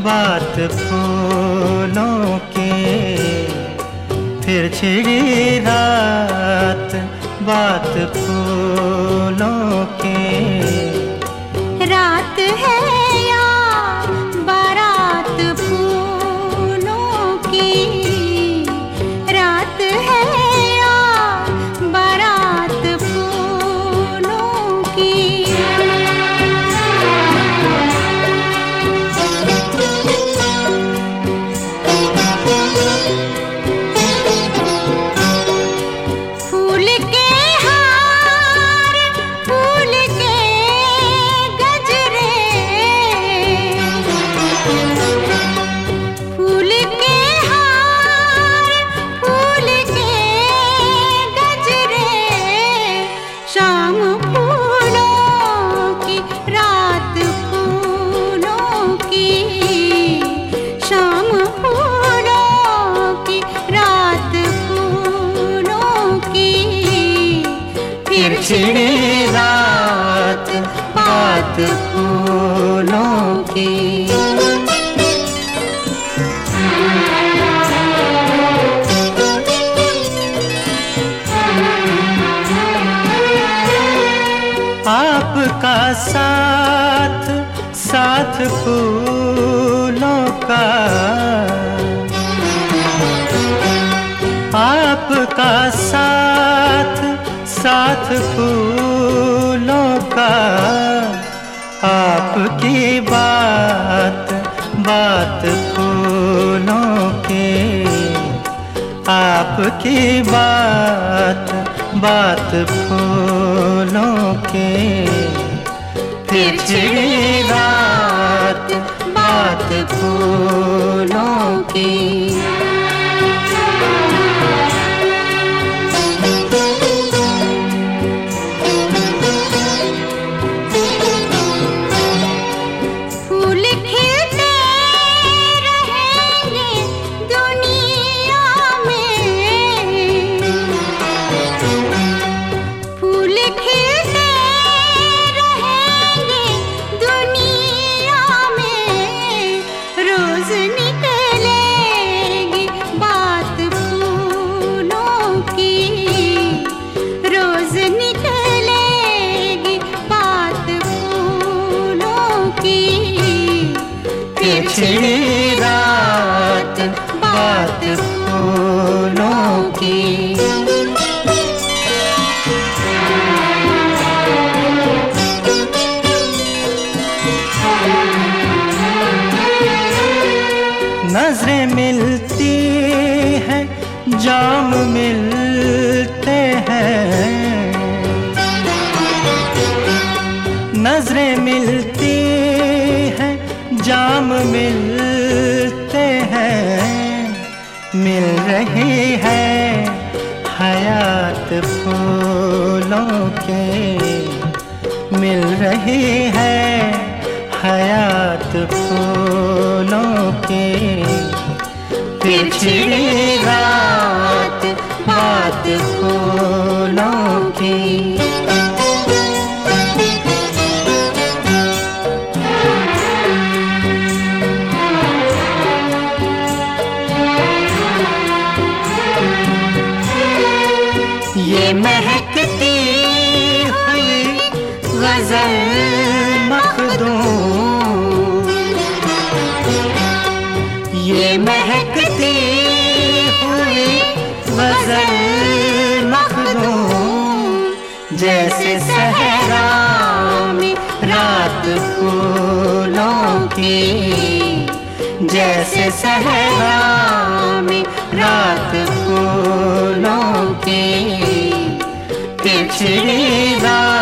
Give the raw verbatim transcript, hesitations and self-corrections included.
बात फूलों की, फिर छिड़ी रात बात फूलों की। रात है या बारात फूलों की, रात है या बारात फूलों की। फूल के हार, फूल के गजरे, फूल के हार, फूल के गजरे, शाम फूलों की रात फूलों की, शाम फूलों की रात फूलों की। फिर छिड़ी रात बात फूलों की। आपका साथ साथ फूलों का, आपका साथ साथ फूलों का, आपकी बात बात फूलों की, आपकी बात बात फूलों की। फिर छिड़ी रात बात फूलों की। फूल खिलते रहेंगे दुनिया में, फूल खिलते रहेंगे दुनिया में। रोज निकलेगी बात फूलों की, रोज निकलेगी बात फूलों की। फिर छिड़ी रात बात फूलों की। नजरें मिलती हैं, जाम मिलते हैं, नजरें मिलती हैं, जाम मिलते हैं। मिल रही है हयात फूलों के, मिल रही है हयात फूलों के। फिर छिड़ी रात बात फूलों की। ये महकती हुई गजल मखदूम, ये महकती हुई गजल मखदूम। जैसे सहरा में रात फूलों की, जैसे सहरा में रात फूलों की। फिर छिड़ी रात